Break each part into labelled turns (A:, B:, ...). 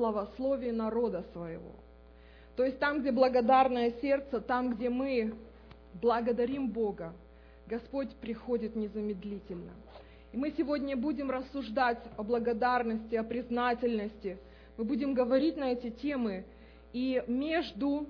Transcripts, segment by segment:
A: славословии народа своего. То есть там, где благодарное сердце, там, где мы благодарим Бога, Господь приходит незамедлительно. И мы сегодня будем рассуждать о благодарности, о признательности. Мы будем говорить на эти темы. И между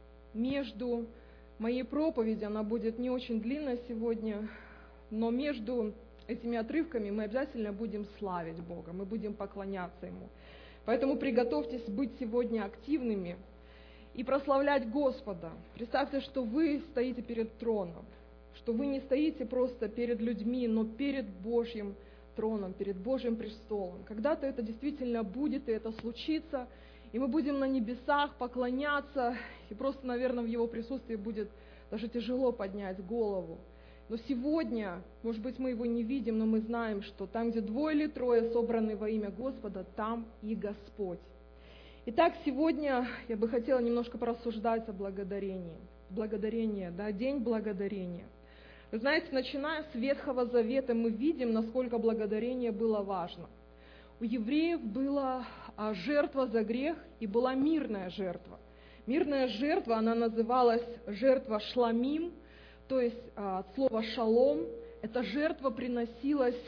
A: моей проповедью, она будет не очень длинная сегодня, но между этими отрывками мы обязательно будем славить Бога, мы будем поклоняться Ему. Поэтому приготовьтесь быть сегодня активными и прославлять Господа. Представьте, что вы стоите перед троном, что вы не стоите просто перед людьми, но перед Божьим троном, перед Божьим престолом. Когда-то это действительно будет, и это случится, и мы будем на небесах поклоняться, и просто, наверное, в Его присутствии будет даже тяжело поднять голову. Но сегодня, может быть, мы Его не видим, но мы знаем, что там, где 2 или 3 собраны во имя Господа, там и Господь. Итак, сегодня я бы хотела немножко порассуждать о благодарении. Благодарение, да, День благодарения. Вы знаете, начиная с Ветхого Завета, мы видим, насколько благодарение было важно. У евреев была жертва за грех и была мирная жертва. Мирная жертва, она называлась жертва шламим, то есть от слова шалом. Эта жертва приносилась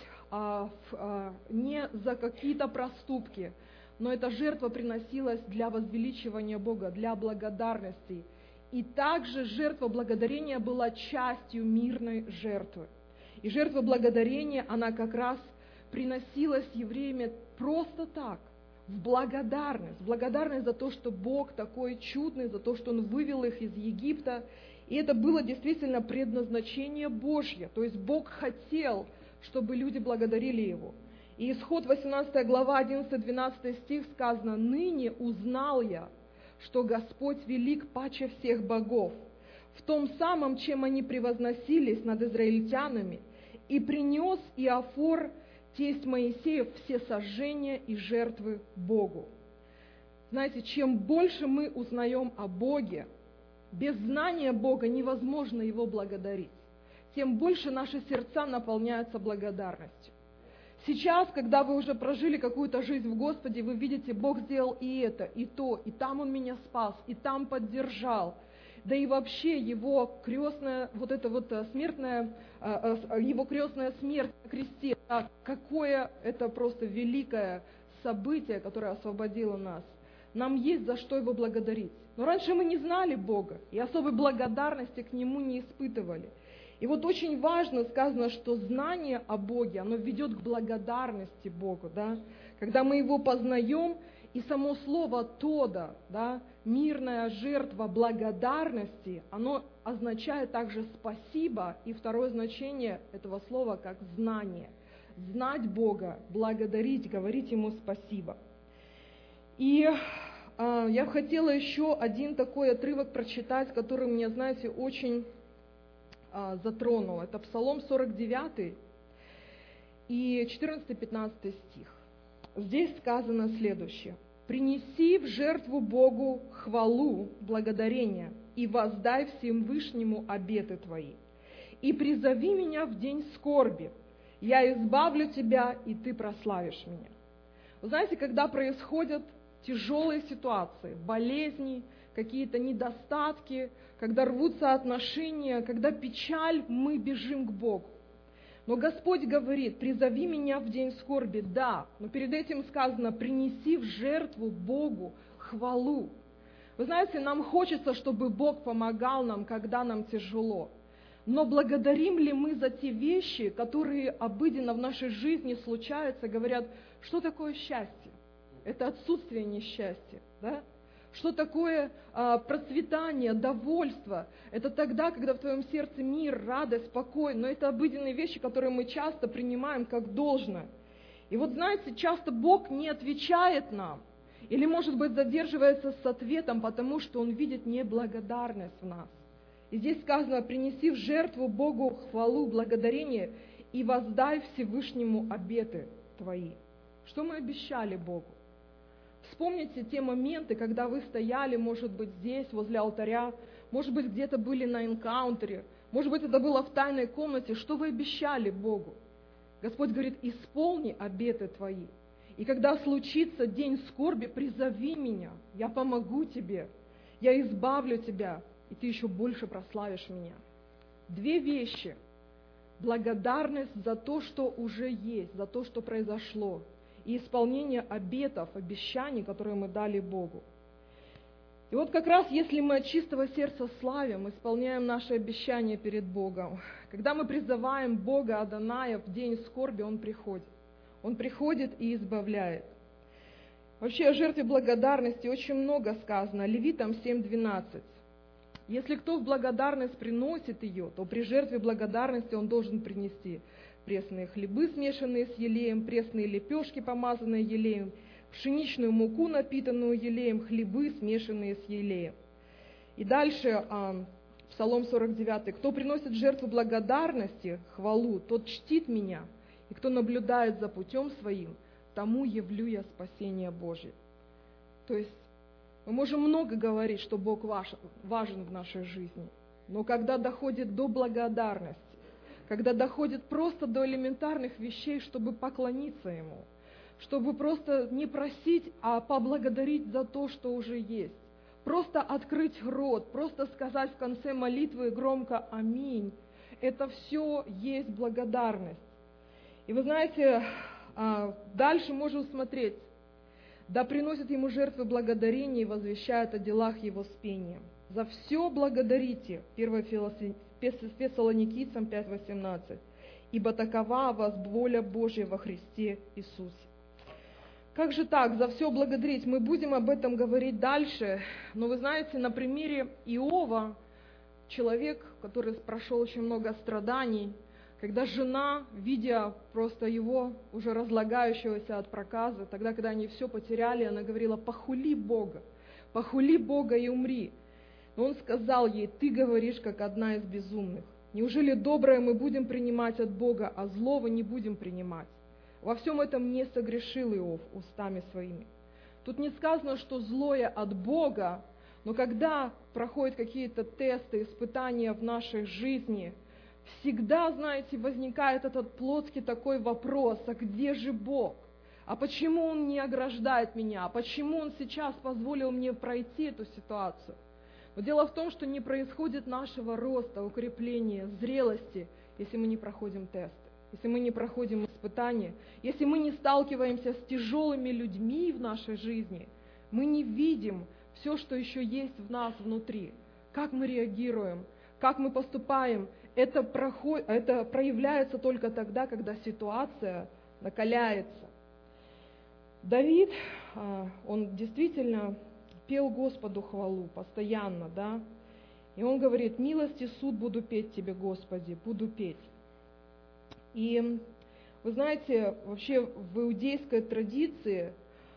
A: не за какие-то проступки, но эта жертва приносилась для возвеличивания Бога, для благодарности. И также жертва благодарения была частью мирной жертвы. И жертва благодарения, она как раз приносилась евреями просто так, в благодарность. Благодарность за то, что Бог такой чудный, за то, что Он вывел их из Египта. И это было действительно предназначение Божье. То есть Бог хотел, чтобы люди благодарили Его. И Исход 18 глава, 11-12 стих сказано: «Ныне узнал я, что Господь велик паче всех богов, в том самом, чем они превозносились над израильтянами, и принес Иофор, тесть Моисеев, все сожжения и жертвы Богу». Знаете, чем больше мы узнаем о Боге, без знания Бога невозможно Его благодарить, тем больше наши сердца наполняются благодарностью. Сейчас, когда вы уже прожили какую-то жизнь в Господе, вы видите, Бог сделал и это, и то, и там Он меня спас, и там поддержал. Да и вообще Его крестная, Его крестная смерть на кресте, какое это просто великое событие, которое освободило нас. Нам есть за что Его благодарить. Но раньше мы не знали Бога, и особой благодарности к Нему не испытывали. И вот очень важно сказано, что знание о Боге, оно ведет к благодарности Богу, да? Когда мы Его познаем, и само слово «тода», да, мирная жертва благодарности, оно означает также «спасибо», и второе значение этого слова как «знание». Знать Бога, благодарить, говорить Ему спасибо. И я хотела еще один такой отрывок прочитать, который меня, знаете, очень затронул. Это Псалом 49 и 14-15 стих. Здесь сказано следующее: «Принеси в жертву Богу хвалу, благодарение, и воздай Всевышнему обеты твои. И призови меня в день скорби, я избавлю тебя, и ты прославишь меня». Вы знаете, когда происходят тяжелые ситуации, болезни, какие-то недостатки, когда рвутся отношения, когда печаль, мы бежим к Богу. Но Господь говорит: призови меня в день скорби, да, но перед этим сказано: принеси в жертву Богу хвалу. Вы знаете, нам хочется, чтобы Бог помогал нам, когда нам тяжело. Но благодарим ли мы за те вещи, которые обыденно в нашей жизни случаются, говорят, что такое счастье? Это отсутствие несчастья, да? Что такое процветание, довольство? Это тогда, когда в твоем сердце мир, радость, покой. Но это обыденные вещи, которые мы часто принимаем как должное. И вот знаете, часто Бог не отвечает нам. Или, может быть, задерживается с ответом, потому что Он видит неблагодарность в нас. И здесь сказано: принеси в жертву Богу хвалу, благодарение, и воздай Всевышнему обеты твои. Что мы обещали Богу? Вспомните те моменты, когда вы стояли, может быть, здесь, возле алтаря, может быть, где-то были на энкаунтере, может быть, это было в тайной комнате. Что вы обещали Богу? Господь говорит: исполни обеты твои. И когда случится день скорби, призови меня, я помогу тебе, я избавлю тебя, и ты еще больше прославишь меня. Две вещи. Благодарность за то, что уже есть, за то, что произошло, и исполнение обетов, обещаний, которые мы дали Богу. И вот как раз если мы от чистого сердца славим, исполняем наши обещания перед Богом, когда мы призываем Бога Адоная в день скорби, Он приходит. Он приходит и избавляет. Вообще о жертве благодарности очень много сказано. Левитам 7:12. Если кто в благодарность приносит ее, то при жертве благодарности он должен принести пресные хлебы, смешанные с елеем, пресные лепешки, помазанные елеем, пшеничную муку, напитанную елеем, хлебы, смешанные с елеем. И дальше Псалом 49. «Кто приносит жертву благодарности, хвалу, тот чтит меня, и кто наблюдает за путем своим, тому явлю я спасение Божье». То есть мы можем много говорить, что Бог важен в нашей жизни, но когда доходит до благодарности, когда доходит просто до элементарных вещей, чтобы поклониться Ему, чтобы просто не просить, а поблагодарить за то, что уже есть, просто открыть рот, просто сказать в конце молитвы громко «Аминь», это все есть благодарность. И вы знаете, дальше можем смотреть. «Да приносят ему жертвы благодарения и возвещают о делах его с пением. За все благодарите», 1 Фессалоникийцам 5:18, «ибо такова о вас воля Божья во Христе Иисусе». Как же так, за все благодарить? Мы будем об этом говорить дальше, но вы знаете, на примере Иова, человек, который прошел очень много страданий, когда жена, видя просто его уже разлагающегося от проказа, тогда, когда они все потеряли, она говорила: похули Бога и умри. Но он сказал ей: ты говоришь, как одна из безумных. Неужели доброе мы будем принимать от Бога, а злого не будем принимать? Во всем этом не согрешил Иов устами своими. Тут не сказано, что злое от Бога, но когда проходят какие-то тесты, испытания в нашей жизни, всегда, знаете, возникает этот плотский такой вопрос: а где же Бог? А почему Он не ограждает меня? А почему Он сейчас позволил мне пройти эту ситуацию? Но дело в том, что не происходит нашего роста, укрепления, зрелости, если мы не проходим тесты, если мы не проходим испытания, если мы не сталкиваемся с тяжелыми людьми в нашей жизни, мы не видим все, что еще есть в нас внутри, как мы реагируем, как мы поступаем. Это проявляется только тогда, когда ситуация накаляется. Давид, он действительно пел Господу хвалу постоянно, да? И он говорит: милость и суд буду петь Тебе, Господи, буду петь. И вы знаете, вообще в иудейской традиции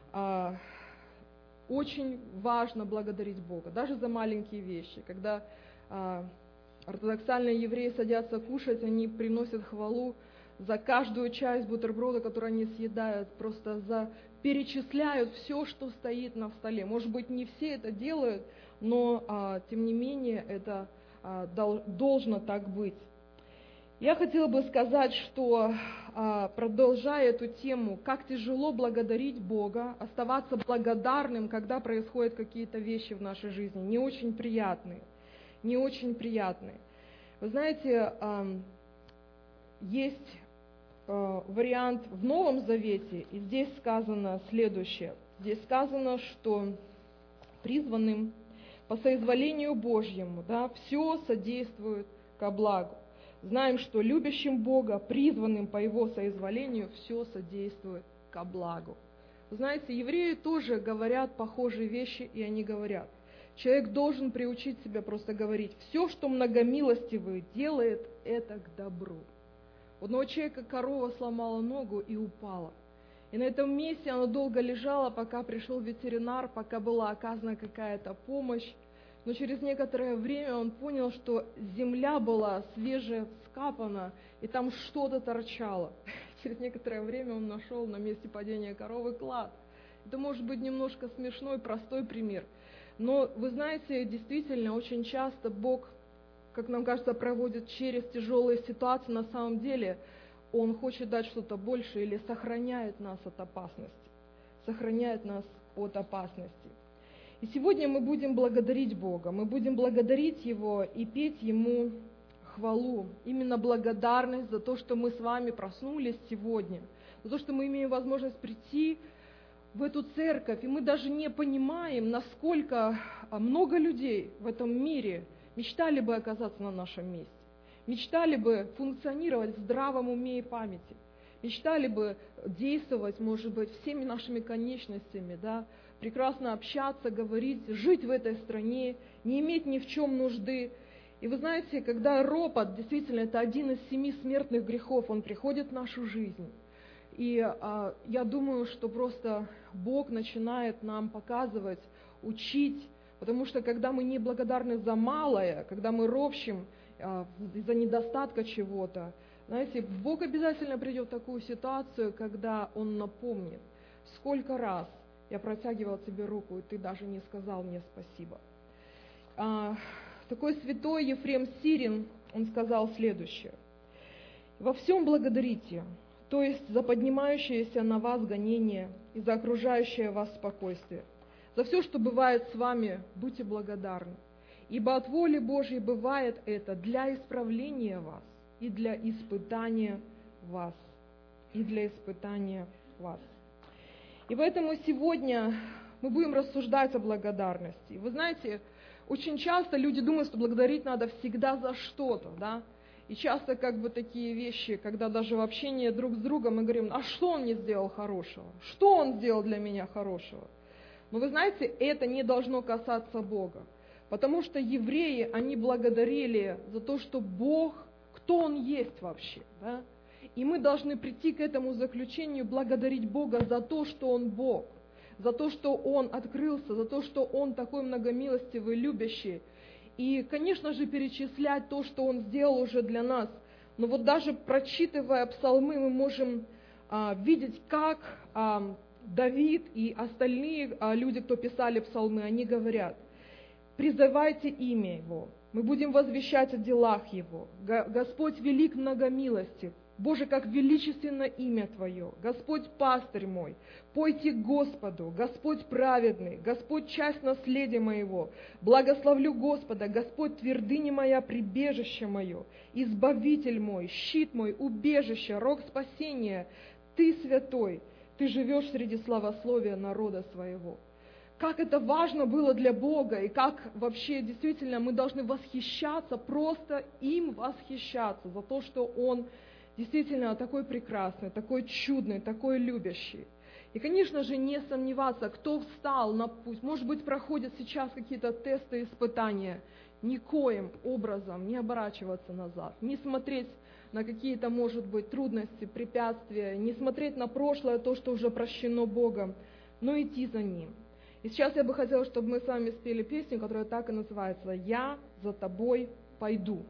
A: очень важно благодарить Бога, даже за маленькие вещи. Когда ортодоксальные евреи садятся кушать, они приносят хвалу за каждую часть бутерброда, которую они съедают, просто перечисляют все, что стоит на столе. Может быть, не все это делают, но тем не менее это должно так быть. Я хотела бы сказать, что, продолжая эту тему, как тяжело благодарить Бога, оставаться благодарным, когда происходят какие-то вещи в нашей жизни, не очень приятные. Вы знаете, есть вариант в Новом Завете, и здесь сказано следующее. Здесь сказано, что призванным по соизволению Божьему, да, все содействует ко благу. Знаем, что любящим Бога, призванным по Его соизволению, все содействует ко благу. Вы знаете, евреи тоже говорят похожие вещи, и они говорят: человек должен приучить себя просто говорить: все, что многомилостивый делает, это к добру. У одного человека корова сломала ногу и упала. И на этом месте она долго лежала, пока пришел ветеринар, пока была оказана какая-то помощь. Но через некоторое время он понял, что земля была свежевскапана, и там что-то торчало. Через некоторое время он нашел на месте падения коровы клад. Это может быть немножко смешной, простой пример. Но вы знаете, действительно, очень часто Бог, как нам кажется, проводит через тяжелые ситуации. На самом деле Он хочет дать что-то большее или сохраняет нас от опасности. сохраняет нас от опасности. И сегодня мы будем благодарить Бога, мы будем благодарить Его и петь Ему хвалу, именно благодарность за то, что мы с вами проснулись сегодня, за то, что мы имеем возможность прийти в эту церковь, и мы даже не понимаем, насколько много людей в этом мире мечтали бы оказаться на нашем месте, мечтали бы функционировать в здравом уме и памяти, мечтали бы действовать, может быть, всеми нашими конечностями, да, прекрасно общаться, говорить, жить в этой стране, не иметь ни в чем нужды. И вы знаете, когда ропот, действительно, это один из 7 смертных грехов, он приходит в нашу жизнь. И я думаю, что просто Бог начинает нам показывать, учить, потому что когда мы не благодарны за малое, когда мы ропщим из-за недостатка чего-то, знаете, Бог обязательно придет в такую ситуацию, когда Он напомнит, сколько раз я протягивал тебе руку, и ты даже не сказал мне спасибо. Такой святой Ефрем Сирин, он сказал следующее: «Во всем благодарите, то есть за поднимающееся на вас гонение и за окружающее вас спокойствие. За все, что бывает с вами, будьте благодарны, ибо от воли Божьей бывает это для исправления вас и для испытания вас, и для испытания вас». И поэтому сегодня мы будем рассуждать о благодарности. Вы знаете, очень часто люди думают, что благодарить надо всегда за что-то, да? И часто как бы такие вещи, когда даже в общении друг с другом мы говорим: а что он мне сделал хорошего? Что он сделал для меня хорошего? Но вы знаете, это не должно касаться Бога. Потому что евреи, они благодарили за то, что Бог, кто Он есть вообще, да? И мы должны прийти к этому заключению, благодарить Бога за то, что Он Бог, за то, что Он открылся, за то, что Он такой многомилостивый, любящий. И, конечно же, перечислять то, что Он сделал уже для нас. Но вот даже прочитывая псалмы, мы можем видеть, как Давид и остальные люди, кто писали псалмы, они говорят: «Призывайте имя Его, мы будем возвещать о делах Его. Господь велик многомилостив, Боже, как величественно имя Твое! Господь пастырь мой, пойте Господу, Господь праведный, Господь часть наследия моего. Благословлю Господа, Господь твердыня моя, прибежище мое, избавитель мой, щит мой, убежище, рог спасения. Ты святой, Ты живешь среди славословия народа своего». Как это важно было для Бога, и как вообще действительно мы должны восхищаться, просто им восхищаться за то, что Он действительно такой прекрасный, такой чудный, такой любящий. И, конечно же, не сомневаться, кто встал на путь, может быть, проходят сейчас какие-то тесты, испытания, никоим образом не оборачиваться назад, не смотреть на какие-то, может быть, трудности, препятствия, не смотреть на прошлое, то, что уже прощено Богом, но идти за Ним. И сейчас я бы хотела, чтобы мы с вами спели песню, которая так и называется «Я за тобой пойду».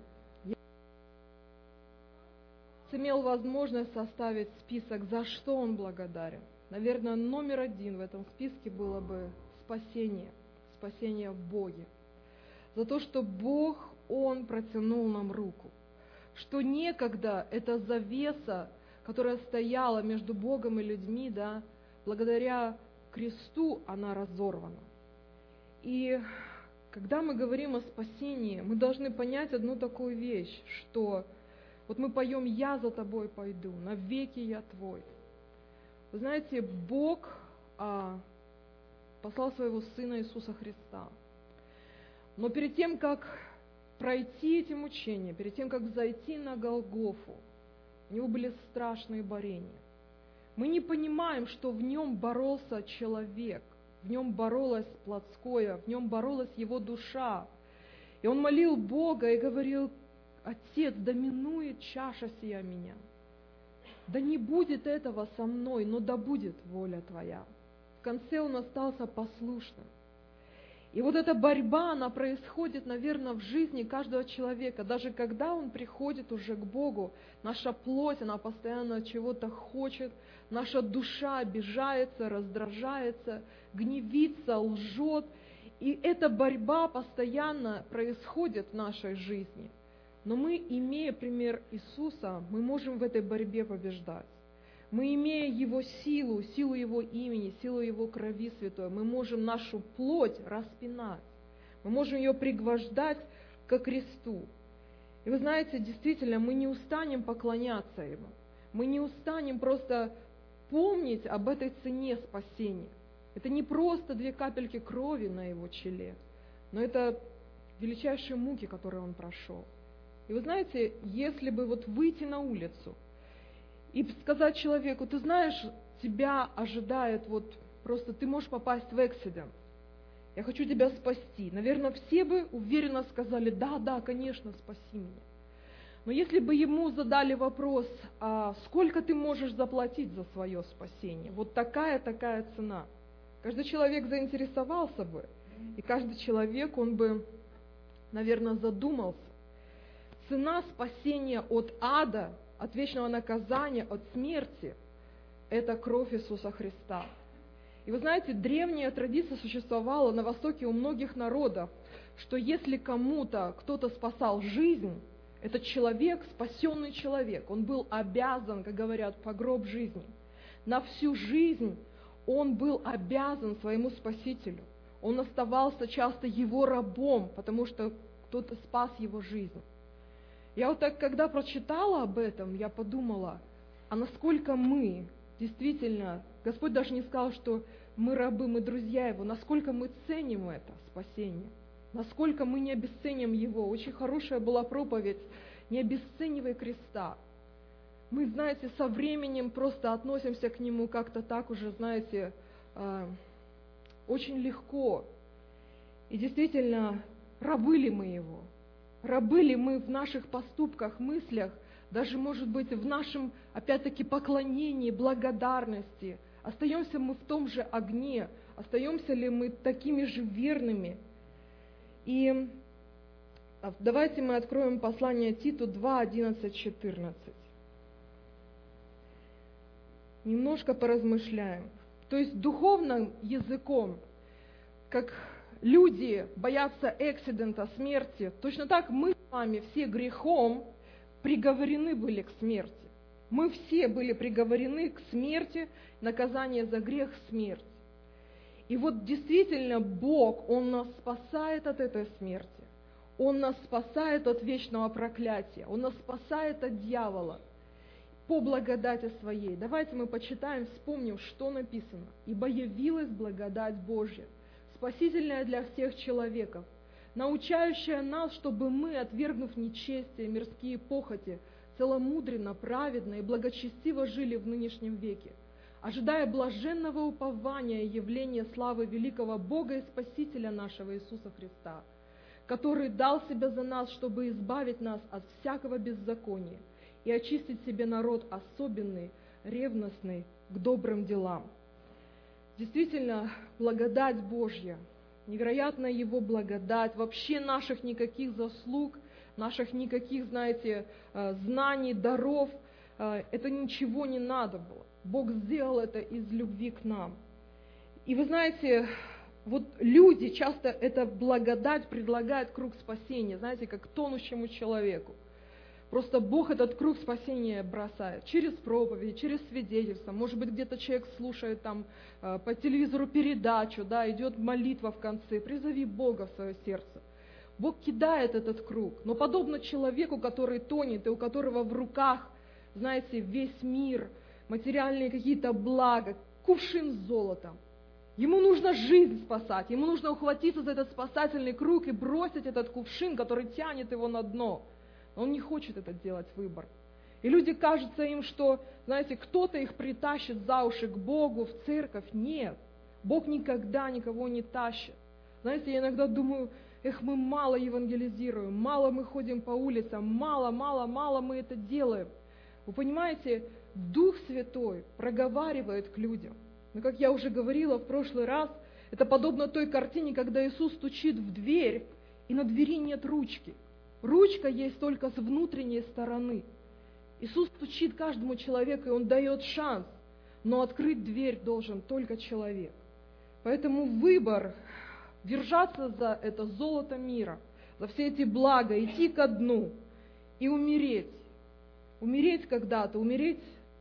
A: Имел возможность составить список, за что он благодарен. Наверное, номер 1 в этом списке было бы спасение в Боге. За то, что Бог, Он протянул нам руку. Что некогда эта завеса, которая стояла между Богом и людьми, да, благодаря кресту она разорвана. И когда мы говорим о спасении, мы должны понять одну такую вещь, что вот мы поем «Я за тобой пойду, навеки я твой». Вы знаете, Бог послал своего Сына Иисуса Христа. Но перед тем, как пройти эти мучения, перед тем, как взойти на Голгофу, у Него были страшные борения. Мы не понимаем, что в Нем боролся человек, в Нем боролось плотское, в Нем боролась Его душа. И Он молил Бога и говорил: «Отец, да минует чаша сия меня. Да не будет этого со мной, но да будет воля Твоя». В конце Он остался послушным. И вот эта борьба, она происходит, наверное, в жизни каждого человека. Даже когда он приходит уже к Богу, наша плоть, она постоянно чего-то хочет, наша душа обижается, раздражается, гневится, лжет. И эта борьба постоянно происходит в нашей жизни. Но мы, имея пример Иисуса, мы можем в этой борьбе побеждать. Мы, имея Его силу, силу Его имени, силу Его крови святой, мы можем нашу плоть распинать. Мы можем ее пригвождать ко кресту. И вы знаете, действительно, мы не устанем поклоняться Ему. Мы не устанем просто помнить об этой цене спасения. Это не просто 2 капельки крови на Его челе, но это величайшие муки, которые Он прошел. И вы знаете, если бы вот выйти на улицу и сказать человеку: ты знаешь, тебя ожидает просто ты можешь попасть в эксидент, я хочу тебя спасти. Наверное, все бы уверенно сказали: да, конечно, спаси меня. Но если бы ему задали вопрос: а сколько ты можешь заплатить за свое спасение? Вот такая цена. Каждый человек заинтересовался бы, и каждый человек, он бы, наверное, задумался. Цена спасения от ада, от вечного наказания, от смерти – это кровь Иисуса Христа. И вы знаете, древняя традиция существовала на Востоке у многих народов, что если кому-то кто-то спасал жизнь, этот человек, спасенный человек, он был обязан, как говорят, по гроб жизни. На всю жизнь он был обязан своему Спасителю. Он оставался часто его рабом, потому что кто-то спас его жизнь. Я вот так, когда прочитала об этом, я подумала, а насколько мы действительно, Господь даже не сказал, что мы рабы, мы друзья Его, насколько мы ценим это спасение, насколько мы не обесценим Его. Очень хорошая была проповедь: не обесценивай креста. Мы, знаете, со временем просто относимся к Нему как-то так уже, знаете, очень легко. И действительно, рабы ли мы Его? Рабы ли мы в наших поступках, мыслях, даже, может быть, в нашем, опять-таки, поклонении, благодарности? Остаемся мы в том же огне? Остаемся ли мы такими же верными? И давайте мы откроем послание Титу 2, 11, 14. Немножко поразмышляем. То есть духовным языком, как люди боятся эксидента, смерти, точно так мы с вами все грехом приговорены были к смерти. Мы все были приговорены к смерти, наказание за грех – смерть. И вот действительно Бог, Он нас спасает от этой смерти. Он нас спасает от вечного проклятия. Он нас спасает от дьявола по благодати Своей. Давайте мы почитаем, вспомним, что написано. «Ибо явилась благодать Божья, спасительная для всех человеков, научающая нас, чтобы мы, отвергнув нечестие, мирские похоти, целомудренно, праведно и благочестиво жили в нынешнем веке, ожидая блаженного упования и явления славы великого Бога и Спасителя нашего Иисуса Христа, который дал себя за нас, чтобы избавить нас от всякого беззакония и очистить себе народ особенный, ревностный к добрым делам». Действительно, благодать Божья, невероятная Его благодать, вообще наших никаких заслуг, наших никаких, знаете, знаний, даров, это ничего не надо было. Бог сделал это из любви к нам. И вы знаете, вот люди часто эту благодать предлагают круг спасения, знаете, как тонущему человеку. Просто Бог этот круг спасения бросает через проповеди, через свидетельства. Может быть, где-то человек слушает там по телевизору передачу, да, идет молитва в конце. Призови Бога в свое сердце. Бог кидает этот круг. Но подобно человеку, который тонет, и у которого в руках, знаете, весь мир, материальные какие-то блага, кувшин с золотом. Ему нужно жизнь спасать, ему нужно ухватиться за этот спасательный круг и бросить этот кувшин, который тянет его на дно. Но он не хочет это делать выбор. И люди, кажется им, что, знаете, кто-то их притащит за уши к Богу, в церковь. Нет, Бог никогда никого не тащит. Знаете, я иногда думаю, мы мало евангелизируем, мало мы ходим по улицам, мало мы это делаем. Вы понимаете, Дух Святой проговаривает к людям. Но, как я уже говорила в прошлый раз, это подобно той картине, когда Иисус стучит в дверь, и на двери нет ручки. Ручка есть только с внутренней стороны. Иисус стучит каждому человеку, и Он дает шанс, но открыть дверь должен только человек. Поэтому выбор держаться за это золото мира, за все эти блага, идти ко дну и умереть. Умереть когда-то, умереть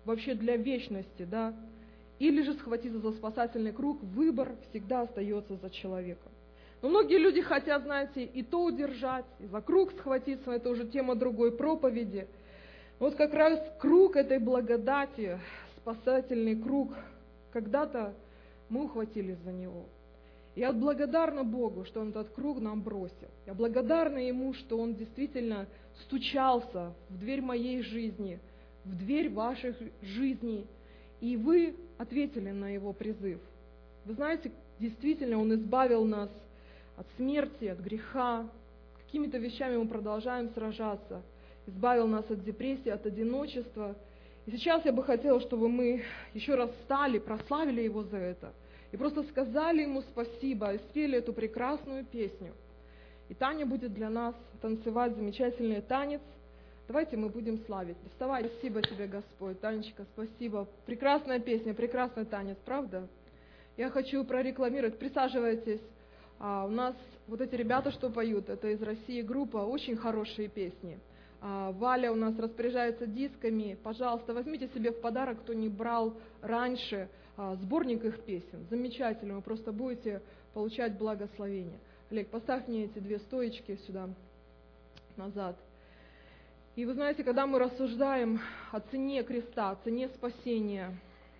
A: вообще для вечности, да, или же схватиться за спасательный круг, выбор всегда остается за человеком. Но многие люди хотят, знаете, и то удержать, и за круг схватиться, это уже тема другой проповеди. Вот как раз круг этой благодати, спасательный круг, когда-то мы ухватились за него. Я благодарна Богу, что Он этот круг нам бросил. Я благодарна Ему, что Он действительно стучался в дверь моей жизни, в дверь ваших жизней, и вы ответили на Его призыв. Вы знаете, действительно Он избавил нас от смерти, от греха, какими-то вещами мы продолжаем сражаться, избавил нас от депрессии, от одиночества. И сейчас я бы хотела, чтобы мы еще раз встали, прославили Его за это, и просто сказали Ему спасибо, и спели эту прекрасную песню. И Таня будет для нас танцевать замечательный танец. Давайте мы будем славить. Вставай, спасибо тебе, Господь. Танечка, спасибо. Прекрасная песня, прекрасный танец, правда? Я хочу прорекламировать. Присаживайтесь. У нас вот эти ребята, что поют, это из России группа, очень хорошие песни. Валя у нас распоряжается дисками. Пожалуйста, возьмите себе в подарок, кто не брал раньше, сборник их песен. Замечательно, вы просто будете получать благословение. Олег, поставь мне эти две стоечки сюда, назад. И вы знаете, когда мы рассуждаем о цене креста, о цене спасения,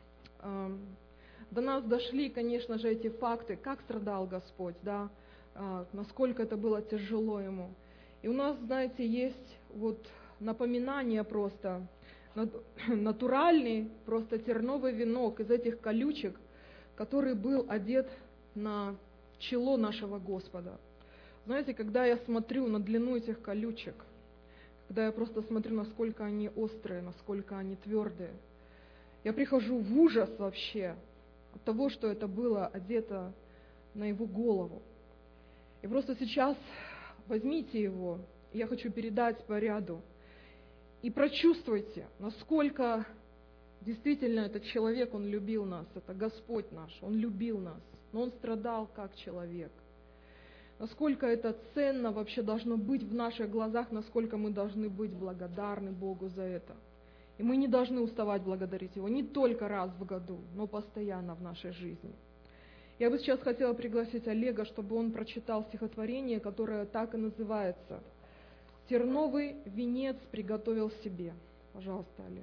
A: до нас дошли, конечно же, эти факты, как страдал Господь, да, насколько это было тяжело Ему. И у нас, знаете, есть вот напоминание просто, натуральный просто терновый венок из этих колючек, который был одет на чело нашего Господа. Знаете, когда я смотрю на длину этих колючек, когда я просто смотрю, насколько они острые, насколько они твердые, я прихожу в ужас вообще от того, что это было одето на Его голову. И просто сейчас возьмите его, я хочу передать по ряду, и прочувствуйте, насколько действительно этот человек, он любил нас, это Господь наш, Он любил нас, но Он страдал как человек. Насколько это ценно вообще должно быть в наших глазах, насколько мы должны быть благодарны Богу за это. И мы не должны уставать благодарить Его не только раз в году, но постоянно в нашей жизни. Я бы сейчас хотела пригласить Олега, чтобы он прочитал стихотворение, которое так и называется «Терновый венец приготовил себе». Пожалуйста, Олег.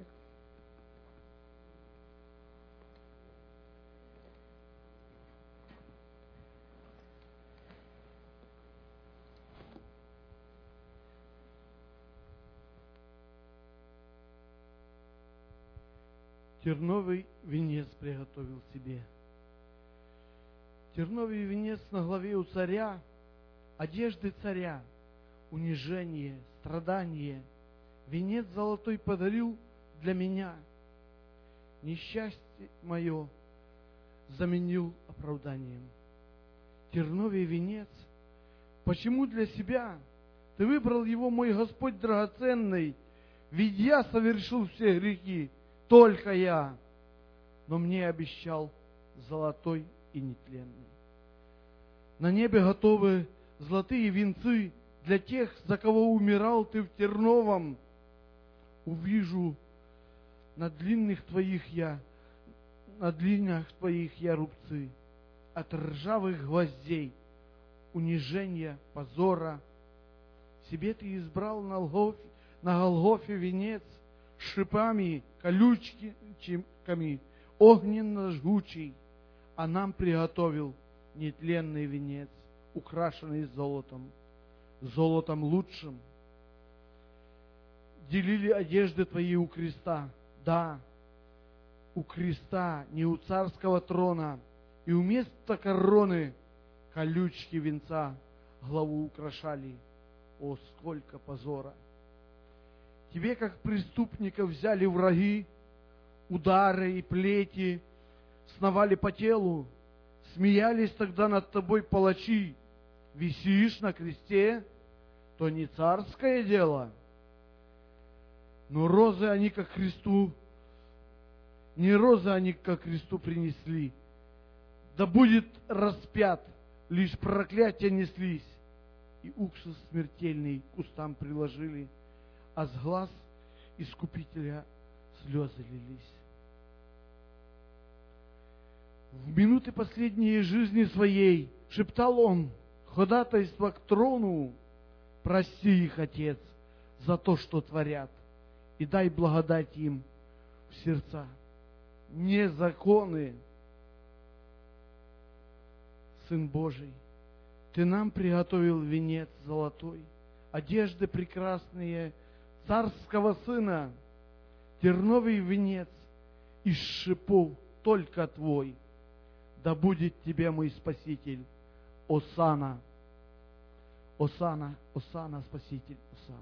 B: Терновый венец приготовил себе. Терновый венец на голове у царя, одежды царя, унижение, страдание. Венец золотой подарил для меня. Несчастье мое заменил оправданием. Терновый венец, почему для себя ты выбрал его, мой Господь драгоценный? Ведь я совершил все грехи, только я, но мне обещал золотой и нетленный. На небе готовы золотые венцы для тех, за кого умирал ты в терновом. Увижу на длинных твоих я рубцы, от ржавых гвоздей, унижения, позора. Себе ты избрал на Голгофе венец с шипами, колючками, огненно-жгучий, а нам приготовил нетленный венец, украшенный золотом, золотом лучшим. Делили одежды твои у креста, да, у креста, не у царского трона, и вместо короны колючки венца главу украшали. О, сколько позора! Тебе, как преступника, взяли враги, удары и плети, сновали по телу, смеялись тогда над тобой палачи. Висишь на кресте, то не царское дело. Но розы они как кресту, не розы они как кресту принесли. Да будет распят, лишь проклятия неслись, и уксус смертельный к устам приложили, а с глаз Искупителя слезы лились. В минуты последней жизни своей шептал он ходатайство к трону: прости их, Отец, за то, что творят, и дай благодать им в сердца. Не законы, Сын Божий, Ты нам приготовил венец золотой, одежды прекрасные царского Сына, терновый венец из шипов только Твой. Да будет Тебе, мой Спаситель, Осанна, Осанна, Осанна, Спаситель, Осанна.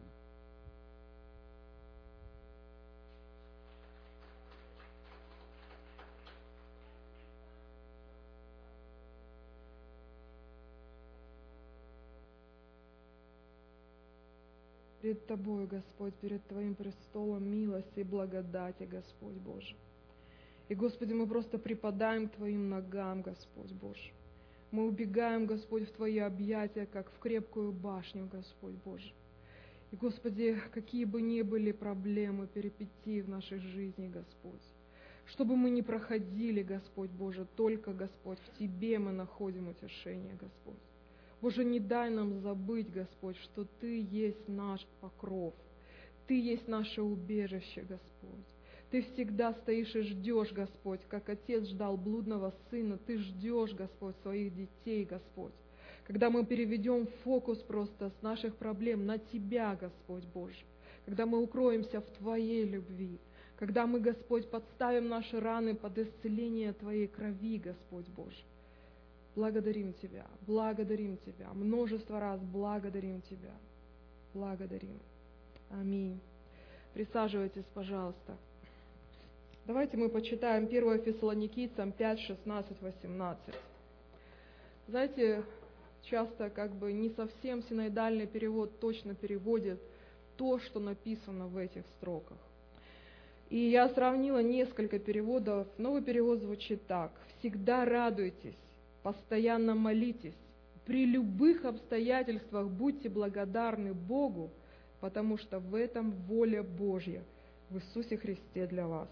A: Перед Тобой, Господь, перед Твоим престолом милости и благодати, Господь Боже. И, Господи, мы просто припадаем к Твоим ногам, Господь Боже. Мы убегаем, Господь, в Твои объятия, как в крепкую башню, Господь Боже. И, Господи, какие бы ни были проблемы, перипетии в нашей жизни, Господь, что бы мы ни проходили, Господь Боже, только, Господь, в Тебе мы находим утешение, Господь. Боже, не дай нам забыть, Господь, что Ты есть наш покров, Ты есть наше убежище, Господь. Ты всегда стоишь и ждешь, Господь, как отец ждал блудного сына. Ты ждешь, Господь, своих детей, Господь. Когда мы переведем фокус просто с наших проблем на Тебя, Господь Боже. Когда мы укроемся в Твоей любви. Когда мы, Господь, подставим наши раны под исцеление Твоей крови, Господь Боже. Благодарим Тебя, благодарим Тебя. Множество раз благодарим Тебя. Благодарим. Аминь. Присаживайтесь, пожалуйста. Давайте мы почитаем 1 Фессалоникийцам 5, 16, 18. Знаете, часто не совсем синоидальный перевод точно переводит то, что написано в этих строках. И я сравнила несколько переводов. Новый перевод звучит так: «Всегда радуйтесь, постоянно молитесь, при любых обстоятельствах будьте благодарны Богу, потому что в этом воля Божья в Иисусе Христе для вас».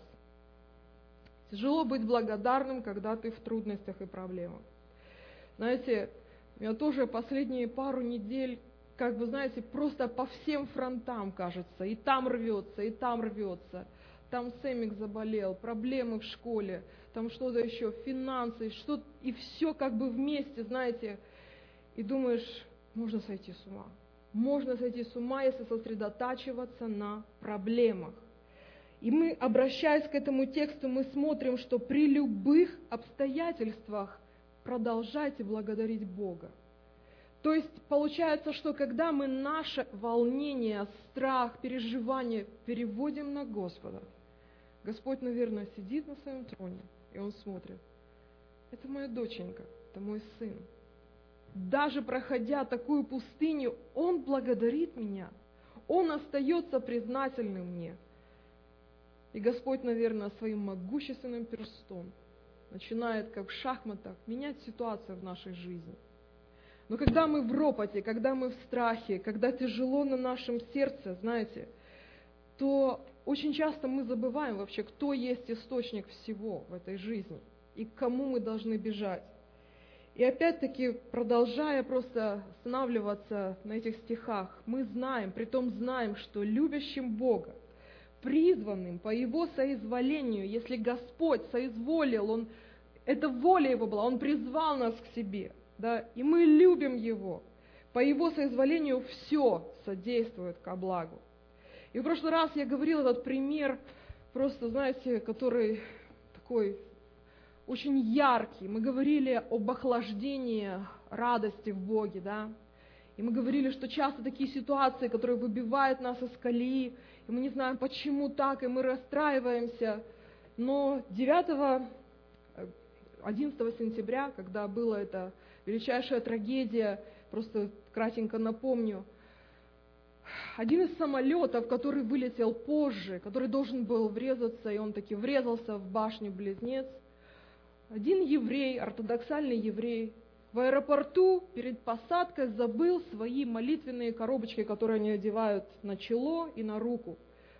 A: Тяжело быть благодарным, когда ты в трудностях и проблемах. Знаете, у меня тоже последние пару недель, просто по всем фронтам, кажется, и там рвется, и там рвется. Там Сэмик заболел, проблемы в школе, там что-то еще, финансы, и все вместе, знаете. И думаешь, можно сойти с ума. Можно сойти с ума, если сосредотачиваться на проблемах. И мы, обращаясь к этому тексту, мы смотрим, что при любых обстоятельствах продолжайте благодарить Бога. То есть получается, что когда мы наше волнение, страх, переживание переводим на Господа, Господь, наверное, сидит на своем троне, и Он смотрит. Это моя доченька, это мой сын. Даже проходя такую пустыню, Он благодарит меня. Он остается признательным мне. И Господь, наверное, своим могущественным перстом начинает, как в шахматах, менять ситуацию в нашей жизни. Но когда мы в ропоте, когда мы в страхе, когда тяжело на нашем сердце, знаете, то очень часто мы забываем вообще, кто есть источник всего в этой жизни и к кому мы должны бежать. И опять-таки, продолжая просто останавливаться на этих стихах, мы знаем, притом знаем, что любящим Бога, призванным по Его соизволению, если Господь соизволил, это воля Его была, Он призвал нас к себе, да, и мы любим Его, по Его соизволению все содействует ко благу. И в прошлый раз я говорила этот пример, просто, знаете, который такой очень яркий. Мы говорили об охлаждении радости в Боге, да, и мы говорили, что часто такие ситуации, которые выбивают нас из колеи, и мы не знаем, почему так, и мы расстраиваемся. Но 11 сентября, когда была эта величайшая трагедия, просто кратенько напомню, один из самолетов, который вылетел позже, который должен был врезаться, и он таки врезался в башню-близнец, один еврей, ортодоксальный еврей, в аэропорту перед посадкой забыл свои молитвенные коробочки, которые они одевают на чело и на руку.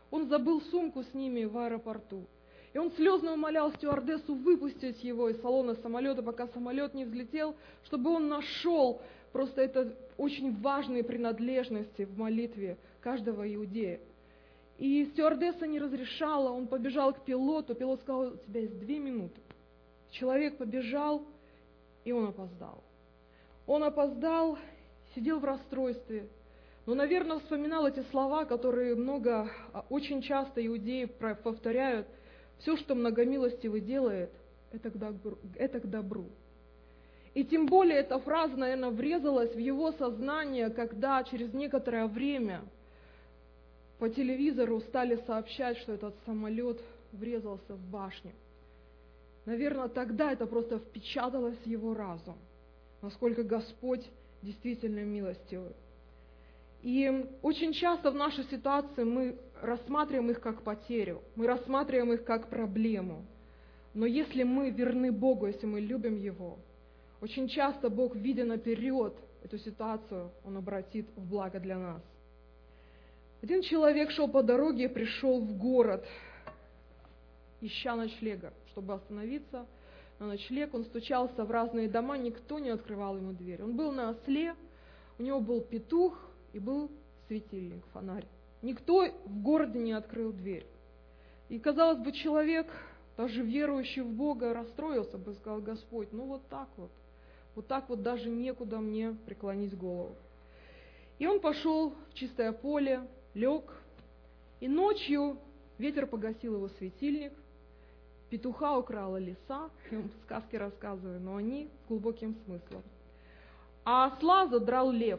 A: Он забыл сумку с ними в аэропорту. И он слезно умолял стюардессу выпустить его из салона самолета, пока самолет не взлетел, чтобы он нашел просто это очень важные принадлежности в молитве каждого иудея. И стюардесса не разрешала, он побежал к пилоту, пилот сказал: у тебя есть 2 минуты. Человек побежал, и он опоздал. Он опоздал, сидел в расстройстве, но, наверное, вспоминал эти слова, которые очень часто иудеи повторяют: все, что многомилостивый делает, это к добру. И тем более эта фраза, наверное, врезалась в его сознание, когда через некоторое время по телевизору стали сообщать, что этот самолет врезался в башню. Наверное, тогда это просто впечаталось в его разум, насколько Господь действительно милостивый. И очень часто в нашей ситуации мы рассматриваем их как потерю, мы рассматриваем их как проблему. Но если мы верны Богу, если мы любим Его, очень часто Бог, видя наперед эту ситуацию, Он обратит в благо для нас. Один человек шел по дороге и пришел в город, ища ночлега, чтобы остановиться на ночлег. Он стучался в разные дома, никто не открывал ему дверь. Он был на осле, у него был петух и был светильник, фонарь. Никто в городе не открыл дверь. И, казалось бы, человек, даже верующий в Бога, расстроился бы, сказал: Господь, вот так вот даже некуда мне преклонить голову. И он пошел в чистое поле, лег, и ночью ветер погасил его светильник, петуха украла лиса, я вам сказки рассказываю, но они с глубоким смыслом. А осла задрал лев.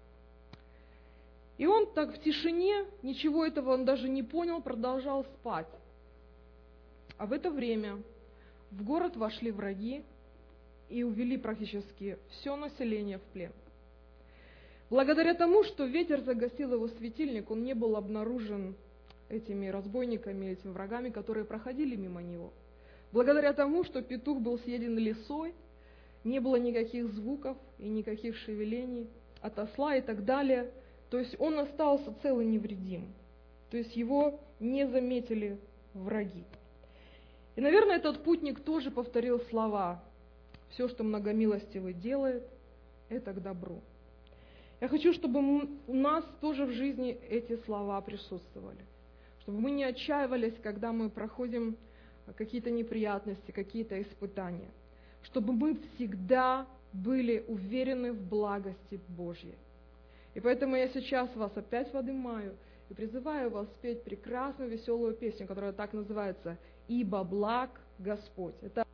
A: И он так в тишине, ничего этого он даже не понял, продолжал спать. А в это время в город вошли враги и увели практически все население в плен. Благодаря тому, что ветер загасил его светильник, он не был обнаружен этими разбойниками, этими врагами, которые проходили мимо него. Благодаря тому, что петух был съеден лисой, не было никаких звуков и никаких шевелений от осла и так далее. То есть он остался цел и невредим. То есть его не заметили враги. И, наверное, этот путник тоже повторил слова: «Все, что многомилостивый делает, это к добру». Я хочу, чтобы у нас тоже в жизни эти слова присутствовали. Чтобы мы не отчаивались, когда мы проходим какие-то неприятности, какие-то испытания. Чтобы мы всегда были уверены в благости Божьей. И поэтому я сейчас вас опять поднимаю и призываю вас спеть прекрасную, веселую песню, которая так называется «Ибо благ Господь». Это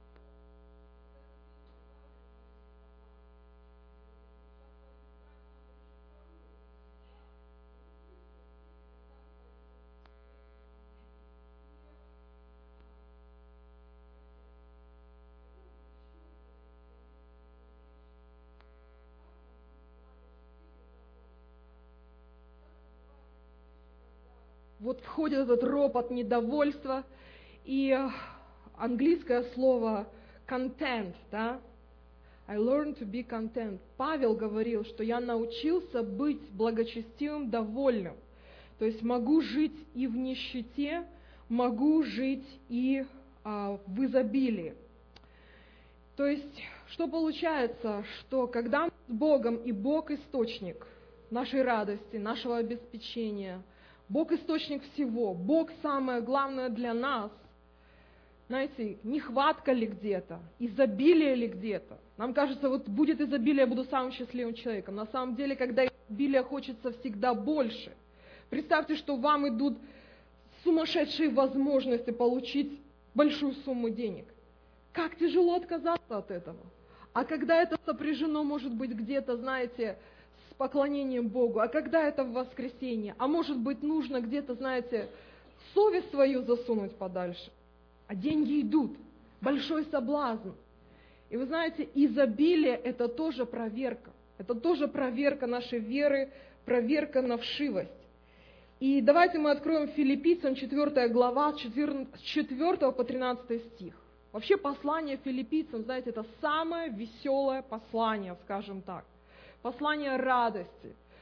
A: вот входит этот ропот недовольства, и английское слово content, да? I learned to be content. Павел говорил, что я научился быть благочестивым, довольным. То есть могу жить и в нищете, могу жить и в изобилии. То есть, что получается, что когда мы с Богом, и Бог источник нашей радости, нашего обеспечения, Бог источник всего, Бог самое главное для нас. Знаете, нехватка ли где-то, изобилие ли где-то. Нам кажется, вот будет изобилие, я буду самым счастливым человеком. На самом деле, когда изобилие, хочется всегда больше. Представьте, что вам идут сумасшедшие возможности получить большую сумму денег. Как тяжело отказаться от этого. А когда это сопряжено, может быть, где-то, знаете, с поклонением Богу, а когда это в воскресенье, а может быть, нужно где-то, знаете, совесть свою засунуть подальше, а деньги идут, большой соблазн. И вы знаете, изобилие – это тоже проверка, это тоже проверка нашей веры, проверка на вшивость. И давайте мы откроем Филиппийцам 4 глава, с 4 по 13 стих. Вообще послание Филиппийцам, знаете, это самое веселое послание, скажем так. Послание радости.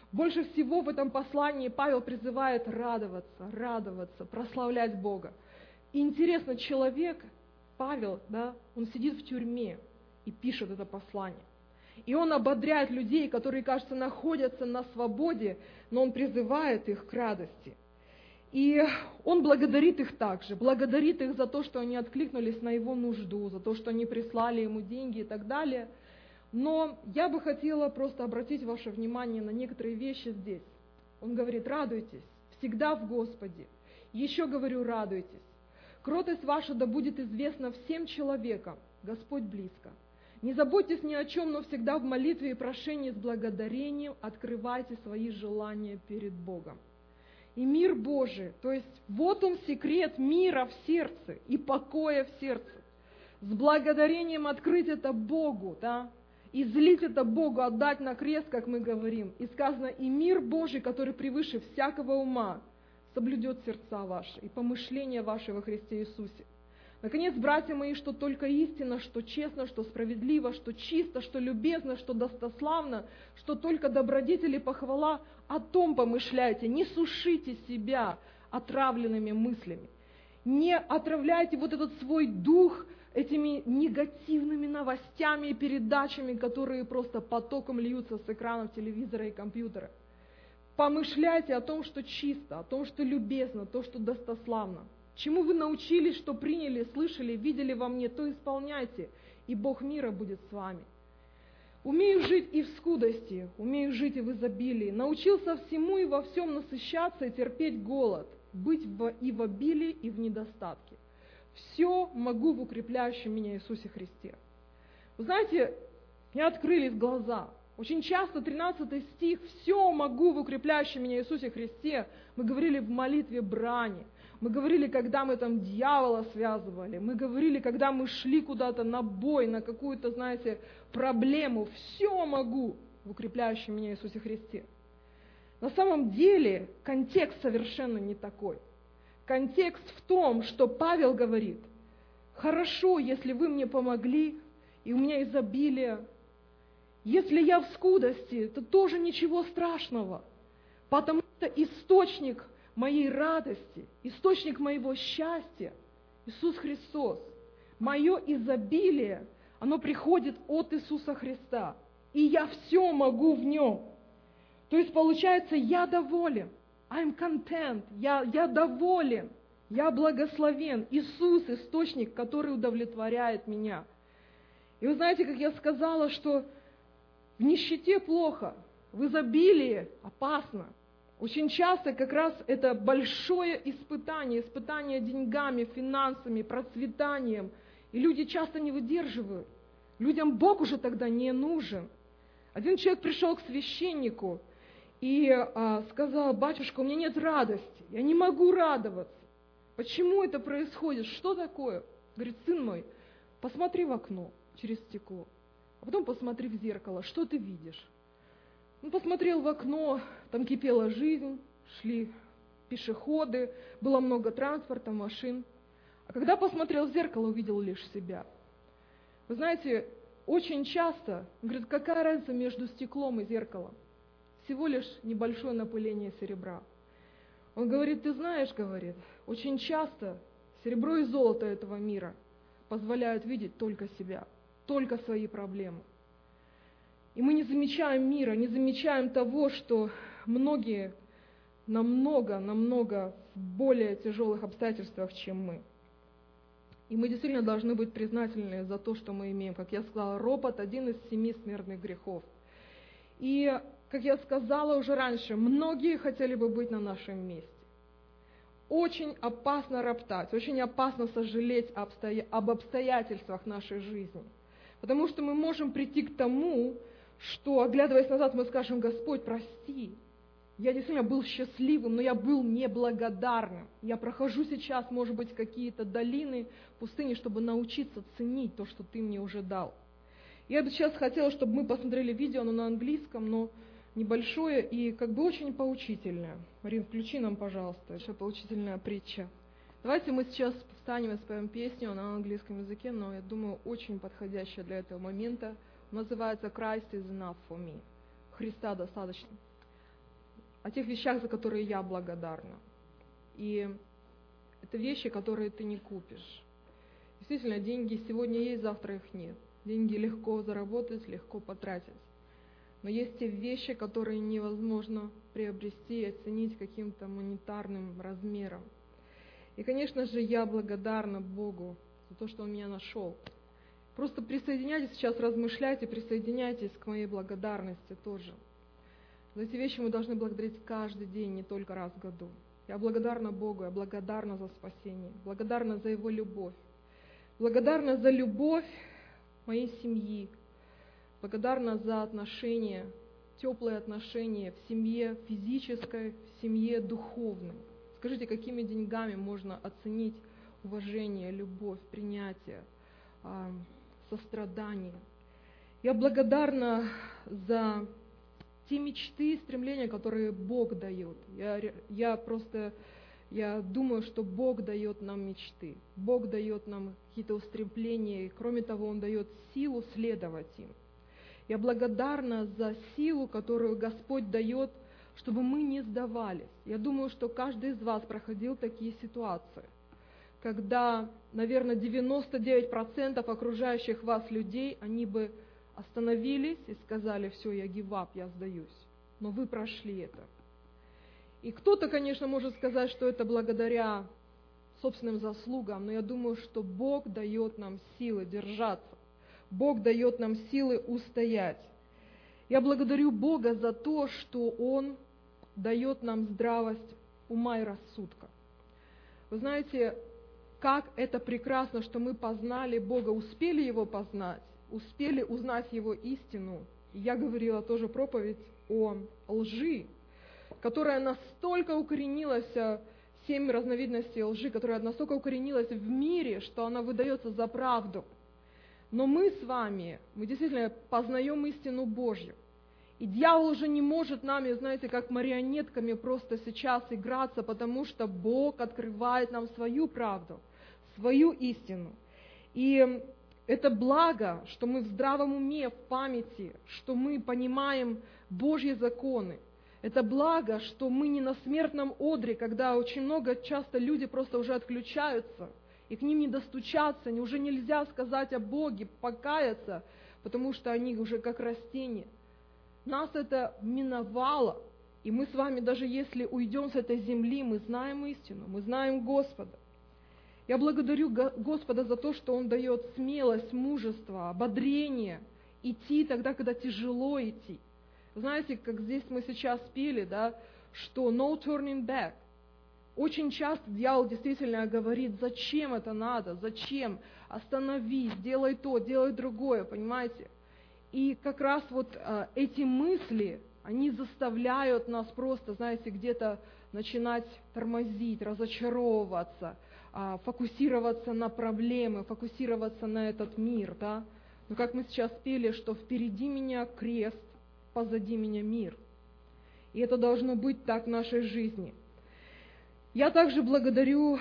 A: Больше всего в этом послании Павел призывает радоваться, прославлять Бога. И интересно, человек, Павел, да, он сидит в тюрьме и пишет это послание. И он ободряет людей, которые, кажется, находятся на свободе, но он призывает их к радости. И он благодарит их также, благодарит их за то, что они откликнулись на его нужду, за то, что они прислали ему деньги и так далее. Но я бы хотела просто обратить ваше внимание на некоторые вещи здесь. Он говорит: радуйтесь, всегда в Господе. Еще говорю, радуйтесь. Кротость ваша да будет известна всем человекам, Господь близко. Не заботьтесь ни о чем, но всегда в молитве и прошении с благодарением открывайте свои желания перед Богом. И мир Божий, то есть вот он секрет мира в сердце и покоя в сердце. С благодарением открыть это Богу, да, излить это Богу, отдать на крест, как мы говорим. И сказано: и мир Божий, который превыше всякого ума, соблюдет сердца ваши и помышления ваши во Христе Иисусе. Наконец, братья мои, что только истинно, что честно, что справедливо, что чисто, что любезно, что достославно, что только добродетель и похвала, о том помышляйте, не сушите себя отравленными мыслями. Не отравляйте вот этот свой дух этими негативными новостями и передачами, которые просто потоком льются с экранов телевизора и компьютера. Помышляйте о том, что чисто, о том, что любезно, то, что достославно. Чему вы научились, что приняли, слышали, видели во мне, то исполняйте, и Бог мира будет с вами. Умею жить и в скудости, умею жить и в изобилии. Научился всему и во всем насыщаться и терпеть голод, быть и в обилии, и в недостатке. Все могу в укрепляющем меня Иисусе Христе. Вы знаете, мне открылись глаза. Очень часто 13 стих «все могу в укрепляющем меня Иисусе Христе» мы говорили в молитве брани. Мы говорили, когда мы там дьявола связывали. Мы говорили, когда мы шли куда-то на бой, на какую-то, знаете, проблему. Все могу в укрепляющем меня Иисусе Христе. На самом деле контекст совершенно не такой. Контекст в том, что Павел говорит: хорошо, если вы мне помогли, и у меня изобилие. Если я в скудости, то тоже ничего страшного, потому что источник моей радости, источник моего счастья – Иисус Христос. Мое изобилие, оно приходит от Иисуса Христа, и я все могу в Нем. То есть, получается, я доволен, I'm content, я доволен, я благословен. Иисус – источник, который удовлетворяет меня. И вы знаете, как я сказала, что в нищете плохо, в изобилии опасно. Очень часто как раз это большое испытание деньгами, финансами, процветанием. И люди часто не выдерживают. Людям Бог уже тогда не нужен. Один человек пришел к священнику и сказал: батюшка, у меня нет радости, я не могу радоваться. Почему это происходит? Что такое? Говорит: сын мой, посмотри в окно через стекло, а потом посмотри в зеркало, что ты видишь? Он посмотрел в окно, там кипела жизнь, шли пешеходы, было много транспорта, машин. А когда посмотрел в зеркало, увидел лишь себя. Вы знаете, очень часто, он говорит, какая разница между стеклом и зеркалом? Всего лишь небольшое напыление серебра. Он говорит: ты знаешь, говорит, очень часто серебро и золото этого мира позволяют видеть только себя, только свои проблемы. И мы не замечаем мира, не замечаем того, что многие намного в более тяжелых обстоятельствах, чем мы. И мы действительно должны быть признательны за то, что мы имеем. Как я сказала, ропот – один из 7 смертных грехов. И, как я сказала уже раньше, многие хотели бы быть на нашем месте. Очень опасно роптать, очень опасно сожалеть об обстоятельствах нашей жизни. Потому что мы можем прийти к тому, что, оглядываясь назад, мы скажем: Господь, прости, я действительно был счастливым, но я был неблагодарным. Я прохожу сейчас, может быть, какие-то долины, пустыни, чтобы научиться ценить то, что Ты мне уже дал. Я бы сейчас хотела, чтобы мы посмотрели видео, оно на английском, но небольшое и как бы очень поучительное. Марин, включи нам, пожалуйста, еще поучительная притча. Давайте мы сейчас встанем и споем песню на английском языке, но я думаю, очень подходящая для этого момента. Называется «Christ is enough for me». Христа достаточно. о тех вещах, за которые я благодарна. И это вещи, которые ты не купишь. Действительно, деньги сегодня есть, завтра их нет. Деньги легко заработать, легко потратить. Но есть те вещи, которые невозможно приобрести и оценить каким-то монетарным размером. И, конечно же, я благодарна Богу за то, что Он меня нашел. Просто присоединяйтесь сейчас, размышляйте, присоединяйтесь к моей благодарности тоже. За эти вещи мы должны благодарить каждый день, не только раз в году. Я благодарна Богу, я благодарна за спасение, благодарна за Его любовь. Благодарна за любовь моей семьи, благодарна за отношения, теплые отношения в семье физической, в семье духовной. Скажите, какими деньгами можно оценить уважение, любовь, принятие, сострадание? Я благодарна за те мечты и стремления, которые Бог дает. Я думаю, что Бог дает нам мечты, Бог дает нам какие-то устремления, и кроме того, Он дает силу следовать им. Я благодарна за силу, которую Господь дает, чтобы мы не сдавались. Я думаю, что каждый из вас проходил такие ситуации, когда, наверное, 99% окружающих вас людей, они бы остановились и сказали: все, я give up, я сдаюсь. Но вы прошли это. И кто-то, конечно, может сказать, что это благодаря собственным заслугам, но я думаю, что Бог дает нам силы держаться. Бог дает нам силы устоять. Я благодарю Бога за то, что Он дает нам здравость ума и рассудка. Вы знаете, как это прекрасно, что мы познали Бога, успели Его познать, успели узнать Его истину. И я говорила тоже проповедь о лжи, которая настолько укоренилась, 7 разновидностей лжи, которая настолько укоренилась в мире, что она выдается за правду. Но мы с вами, мы действительно познаем истину Божью. И дьявол уже не может нами, знаете, как марионетками просто сейчас играться, потому что Бог открывает нам свою правду, свою истину. И это благо, что мы в здравом уме, в памяти, что мы понимаем Божьи законы. Это благо, что мы не на смертном одре, когда очень много, часто люди просто уже отключаются, и к ним не достучаться, уже нельзя сказать о Боге, покаяться, потому что они уже как растения. Нас это миновало, и мы с вами, даже если уйдем с этой земли, мы знаем истину, мы знаем Господа. Я благодарю Господа за то, что Он дает смелость, мужество, ободрение, идти тогда, когда тяжело идти. Знаете, как здесь мы сейчас пели, да, что no turning back. Очень часто дьявол действительно говорит: зачем это надо, зачем, остановись, делай то, делай другое, понимаете? И как раз вот эти мысли, они заставляют нас просто, знаете, где-то начинать тормозить, разочаровываться, фокусироваться на проблемы, фокусироваться на этот мир, да? Но как мы сейчас пели, что впереди меня крест, позади меня мир. И это должно быть так в нашей жизни. Я также благодарю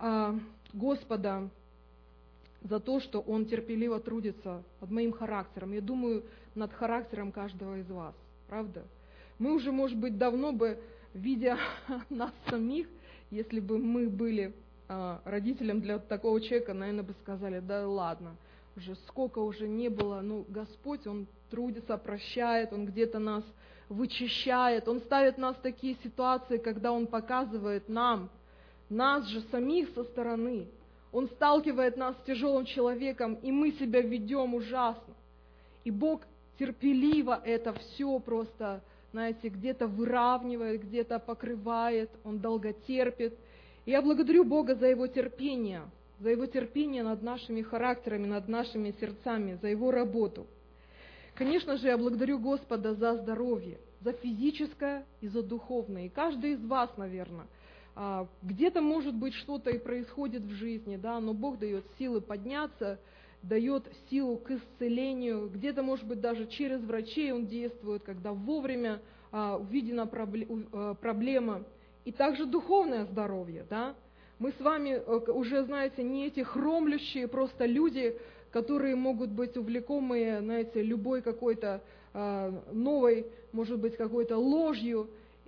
A: Господа за то, что Он терпеливо трудится над моим характером. Я думаю, над характером каждого из вас. Правда? Мы уже, может быть, давно бы, видя нас самих, если бы мы были родителем для такого человека, наверное, бы сказали: да ладно, уже сколько уже не было, Господь, Он трудится, прощает, Он где-то нас вычищает, Он ставит нас в такие ситуации, когда Он показывает нас же самих со стороны. Он сталкивает нас с тяжелым человеком, и мы себя ведем ужасно. И Бог терпеливо это все просто, знаете, где-то выравнивает, где-то покрывает, Он долго терпит. И я благодарю Бога за Его терпение над нашими характерами, над нашими сердцами, за Его работу. Конечно же, я благодарю Господа за здоровье, за физическое и за духовное. И каждый из вас, наверное, где-то, может быть, что-то и происходит в жизни, да, но Бог дает силы подняться, дает силу к исцелению. Где-то, может быть, даже через врачей Он действует, когда вовремя увидена проблема. И также духовное здоровье, да. Мы с вами уже, знаете, не эти хромлющие просто люди, которые могут быть увлекомые, знаете, любой какой-то новой, может быть, какой-то ложью.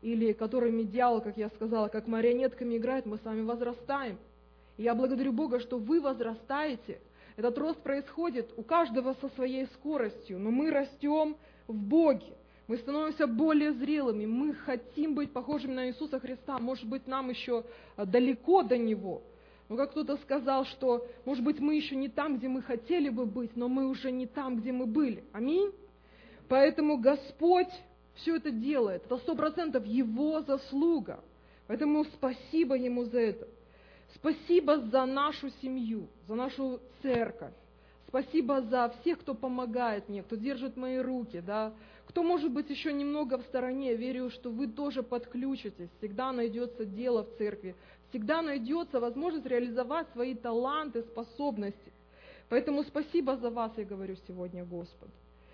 A: или которыми дьявол, как я сказала, как марионетками играет, мы с вами возрастаем. И я благодарю Бога, что вы возрастаете. Этот рост происходит у каждого со своей скоростью, но мы растем в Боге. Мы становимся более зрелыми, мы хотим быть похожими на Иисуса Христа. Может быть, нам еще далеко до Него. Но как кто-то сказал, что, может быть, мы еще не там, где мы хотели бы быть, но мы уже не там, где мы были. Аминь. Поэтому Господь все это делает. Это 100% Его заслуга. Поэтому спасибо Ему за это. Спасибо за нашу семью, за нашу церковь. Спасибо за всех, кто помогает мне, кто держит мои руки, да. Кто, может быть, еще немного в стороне, верю, что вы тоже подключитесь. Всегда найдется дело в церкви. Всегда найдется возможность реализовать свои таланты, способности. Поэтому спасибо за вас, я говорю сегодня, Господь.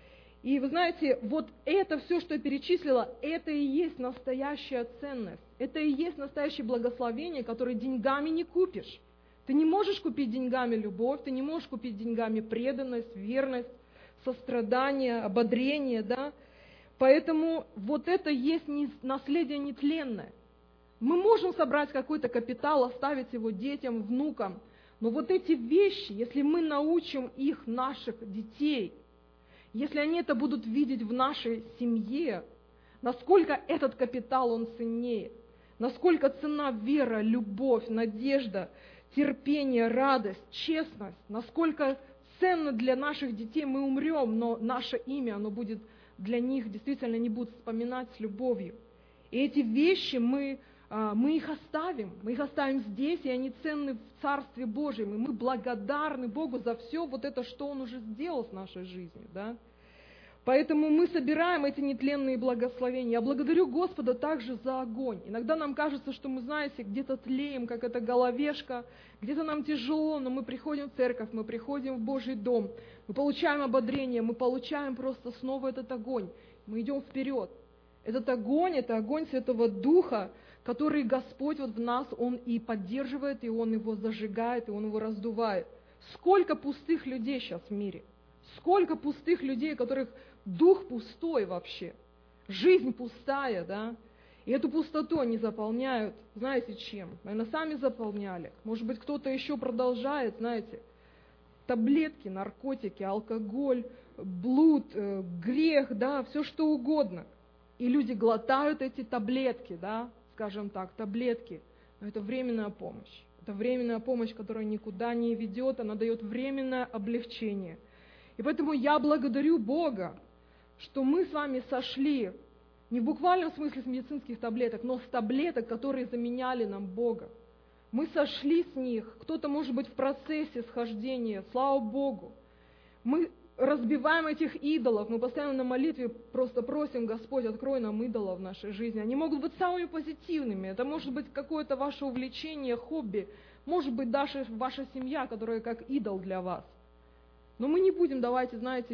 A: И вы знаете, вот это все, что я перечислила, это и есть настоящая ценность. Это и есть настоящее благословение, которое деньгами не купишь. Ты не можешь купить деньгами любовь, ты не можешь купить деньгами преданность, верность, сострадание, ободрение, да. Поэтому вот это есть наследие нетленное. Мы можем собрать какой-то капитал, оставить его детям, внукам, но вот эти вещи, если мы научим их, наших детей, если они это будут видеть в нашей семье, насколько этот капитал, он ценнее, насколько ценна вера, любовь, надежда, терпение, радость, честность, насколько ценно для наших детей, мы умрем, но наше имя, оно будет для них, действительно, они будут вспоминать с любовью. И эти вещи мы их оставим здесь, и они ценны в Царстве Божьем, и мы благодарны Богу за все вот это, что Он уже сделал с нашей жизнью, да. Поэтому мы собираем эти нетленные благословения. Я благодарю Господа также за огонь. Иногда нам кажется, что мы, знаете, где-то тлеем, как эта головешка, где-то нам тяжело, но мы приходим в церковь, мы приходим в Божий дом, мы получаем ободрение, мы получаем просто снова этот огонь. Мы идем вперед. Этот огонь, это огонь Святого Духа, который Господь вот в нас, Он и поддерживает, и Он его зажигает, и Он его раздувает. Сколько пустых людей сейчас в мире? Сколько пустых людей, у которых дух пустой вообще, жизнь пустая, да? И эту пустоту они заполняют, знаете, чем? Наверное, сами заполняли. Может быть, кто-то еще продолжает, знаете, таблетки, наркотики, алкоголь, блуд, грех, да, все что угодно. И люди глотают эти таблетки, да, скажем так, таблетки. Но это временная помощь. Это временная помощь, которая никуда не ведет, она дает временное облегчение. И поэтому я благодарю Бога, что мы с вами сошли, не в буквальном смысле с медицинских таблеток, но с таблеток, которые заменяли нам Бога. Мы сошли с них, кто-то, может быть, в процессе схождения, слава Богу. Мы разбиваем этих идолов, мы постоянно на молитве просто просим: Господь, открой нам идолов в нашей жизни. Они могут быть самыми позитивными, это может быть какое-то ваше увлечение, хобби, может быть, даже ваша семья, которая как идол для вас. Но мы не будем, давайте, знаете,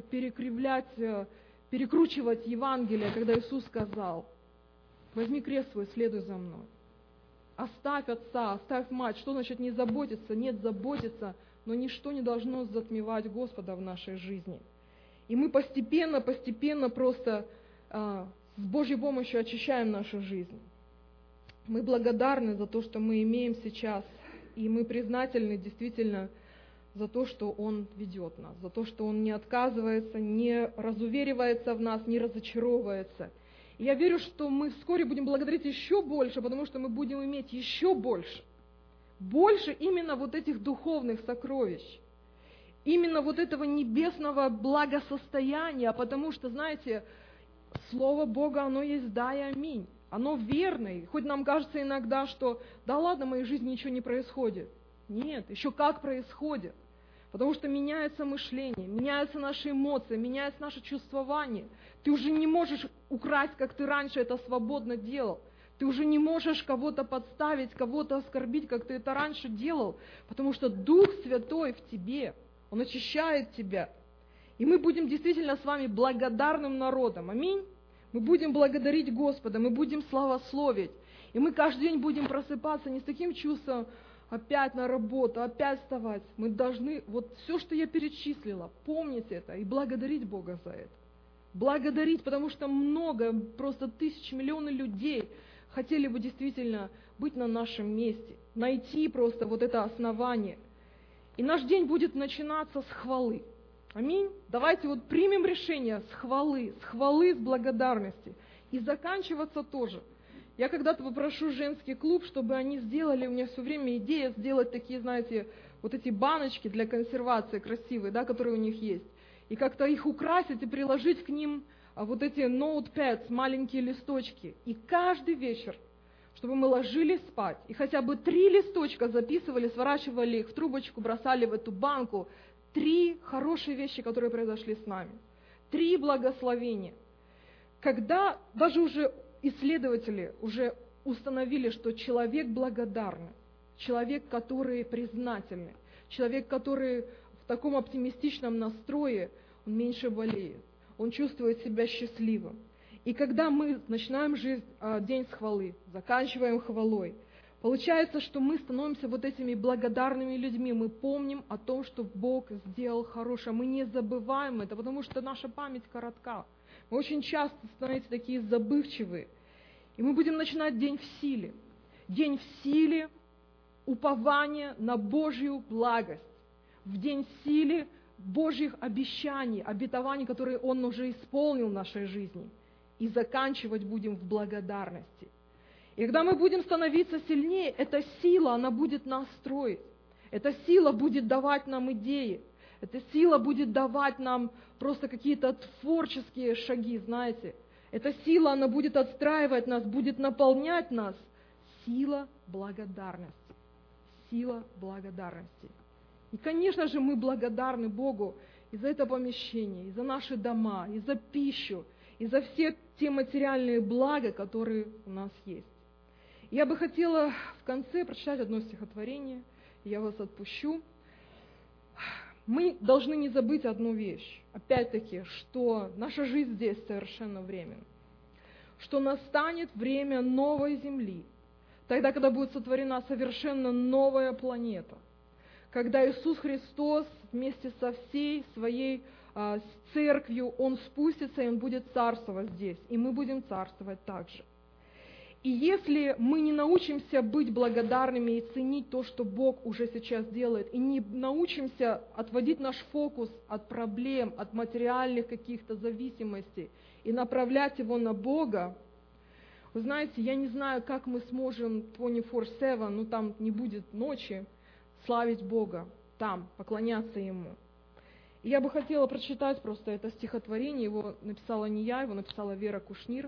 A: перекручивать Евангелие, когда Иисус сказал: возьми крест свой, следуй за мной. Оставь отца, оставь мать. Что значит не заботиться? Нет, заботиться, но ничто не должно затмевать Господа в нашей жизни. И мы постепенно просто с Божьей помощью очищаем нашу жизнь. Мы благодарны за то, что мы имеем сейчас, и мы признательны действительно за то, что Он ведет нас, за то, что Он не отказывается, не разуверивается в нас, не разочаровывается. И я верю, что мы вскоре будем благодарить еще больше, потому что мы будем иметь еще больше. Больше именно вот этих духовных сокровищ, именно вот этого небесного благосостояния, потому что, знаете, Слово Бога, оно есть да и аминь. Оно верное. Хоть нам кажется иногда, что да ладно, в моей жизни ничего не происходит. Нет, еще как происходит. Потому что меняется мышление, меняются наши эмоции, меняется наше чувствование. Ты уже не можешь украсть, как ты раньше это свободно делал. Ты уже не можешь кого-то подставить, кого-то оскорбить, как ты это раньше делал. Потому что Дух Святой в тебе, Он очищает тебя. И мы будем действительно с вами благодарным народом. Аминь. Мы будем благодарить Господа, мы будем славословить. И мы каждый день будем просыпаться не с таким чувством: опять на работу, опять вставать. Мы должны, вот все, что я перечислила, помнить это и благодарить Бога за это. благодарить, потому что много, просто тысячи, миллионы людей хотели бы действительно быть на нашем месте, найти просто вот это основание. И наш день будет начинаться с хвалы. Аминь. Давайте вот примем решение с хвалы, с благодарности. И заканчиваться тоже. Я когда-то попрошу женский клуб, чтобы они сделали, у меня все время идея сделать такие, знаете, вот эти баночки для консервации красивые, да, которые у них есть. И как-то их украсить и приложить к ним вот эти notepads, маленькие листочки. И каждый вечер, чтобы мы ложились спать, и хотя бы 3 листочка записывали, сворачивали их в трубочку, бросали в эту банку, 3 хорошие вещи, которые произошли с нами. 3 благословения. Когда даже уже исследователи уже установили, что человек благодарный, человек, который признательный, человек, который в таком оптимистичном настрое, он меньше болеет, он чувствует себя счастливым. И когда мы начинаем жизнь, день с хвалы, заканчиваем хвалой, получается, что мы становимся вот этими благодарными людьми, мы помним о том, что Бог сделал хорошее, мы не забываем это, потому что наша память коротка. Мы очень часто становимся такие забывчивые. И мы будем начинать день в силе. День в силе упования на Божью благость. В день в силе Божьих обещаний, обетований, которые Он уже исполнил в нашей жизни. И заканчивать будем в благодарности. И когда мы будем становиться сильнее, эта сила, она будет нас строить. Эта сила будет давать нам идеи. Эта сила будет давать нам просто какие-то творческие шаги, знаете. Эта сила, она будет отстраивать нас, будет наполнять нас. Сила благодарности. Сила благодарности. И, конечно же, мы благодарны Богу и за это помещение, и за наши дома, и за пищу, и за все те материальные блага, которые у нас есть. Я бы хотела в конце прочитать одно стихотворение, и я вас отпущу. Мы должны не забыть одну вещь, опять-таки, что наша жизнь здесь совершенно временна, что настанет время новой земли, тогда, когда будет сотворена совершенно новая планета, когда Иисус Христос вместе со всей своей церковью, Он спустится, и Он будет царствовать здесь, и мы будем царствовать также. И если мы не научимся быть благодарными и ценить то, что Бог уже сейчас делает, и не научимся отводить наш фокус от проблем, от материальных каких-то зависимостей и направлять его на Бога, вы знаете, я не знаю, как мы сможем 24/7, ну там не будет ночи, славить Бога, там, поклоняться Ему. И я бы хотела прочитать просто это стихотворение, его написала не я, его написала Вера Кушнир.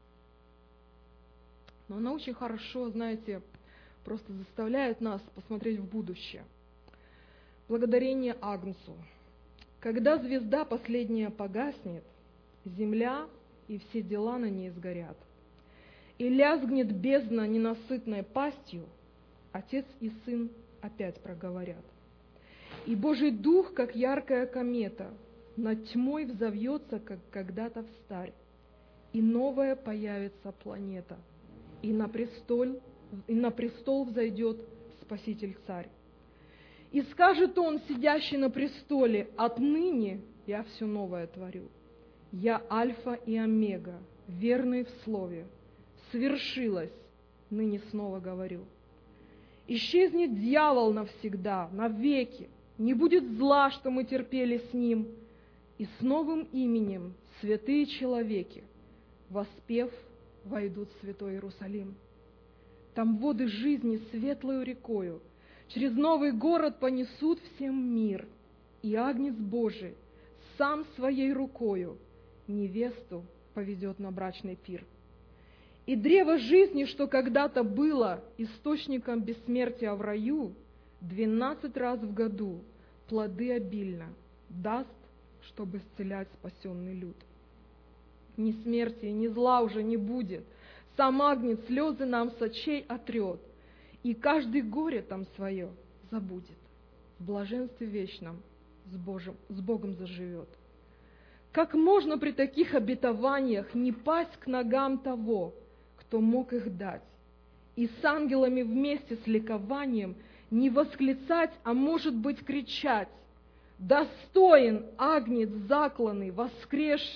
A: Но она очень хорошо, знаете, просто заставляет нас посмотреть в будущее. Благодарение Агнцу. Когда звезда последняя погаснет, земля и все дела на ней сгорят. И лязгнет бездна ненасытной пастью, Отец и Сын опять проговорят. И Божий Дух, как яркая комета, над тьмой взовьется, как когда-то встарь, и новая появится планета. И на престол взойдет Спаситель-Царь. И скажет Он, сидящий на престоле, отныне я все новое творю. Я Альфа и Омега, верный в слове. Свершилось, ныне снова говорю. Исчезнет дьявол навсегда, навеки. Не будет зла, что мы терпели с ним. И с новым именем святые человеки, воспев, войдут в святой Иерусалим. Там воды жизни светлою рекою через новый город понесут всем мир, и Агнец Божий сам своей рукою невесту поведет на брачный пир. И древо жизни, что когда-то было источником бессмертия в раю, 12 раз в году плоды обильно даст, чтобы исцелять спасенный люд. Ни смерти, ни зла уже не будет. Сам Агнец слезы нам с очей отрет, и каждый горе там свое забудет. В блаженстве вечном с Богом заживет. Как можно при таких обетованиях не пасть к ногам того, кто мог их дать, и с ангелами вместе с ликованием не восклицать, а может быть кричать: «Достоин Агнец закланный, воскресший,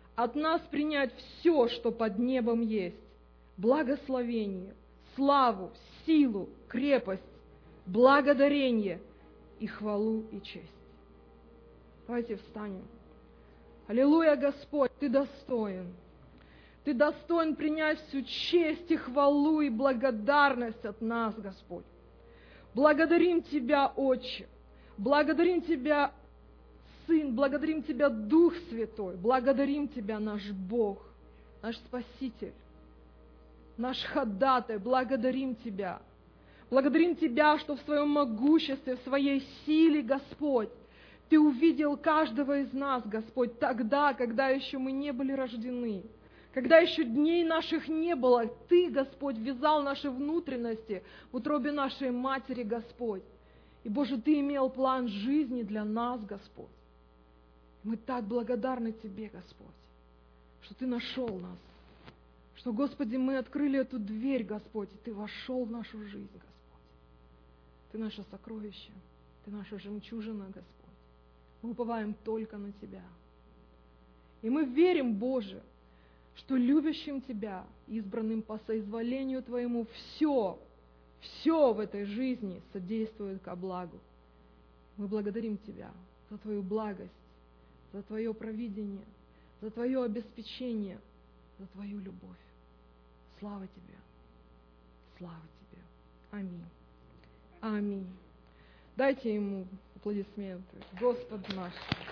A: от нас принять все, что под небом есть. Благословение, славу, силу, крепость, благодарение и хвалу и честь. Давайте встанем. Аллилуйя, Господь, Ты достоин. Ты достоин принять всю честь и хвалу и благодарность от нас, Господь. Благодарим Тебя, Отче. Благодарим Тебя, Сын. Благодарим Тебя, Дух Святой. Благодарим Тебя, наш Бог, наш Спаситель, наш ходатай. Благодарим Тебя. Благодарим Тебя, что в Своем могуществе, в Своей силе, Господь, Ты увидел каждого из нас, Господь, тогда, когда еще мы не были рождены. Когда еще дней наших не было, Ты, Господь, ввязал наши внутренности в утробе нашей матери, Господь. И, Боже, Ты имел план жизни для нас, Господь. Мы так благодарны Тебе, Господь, что Ты нашел нас. Что, Господи, мы открыли эту дверь, Господь, и Ты вошел в нашу жизнь, Господь. Ты наше сокровище, Ты наша жемчужина, Господь. Мы уповаем только на Тебя. И мы верим, Боже, что любящим Тебя, избранным по соизволению Твоему, все в этой жизни содействует ко благу. Мы благодарим Тебя за Твою благость, за Твое провидение, за Твое обеспечение, за Твою любовь. Слава Тебе! Слава Тебе! Аминь! Аминь! Дайте Ему аплодисменты. Господь наш!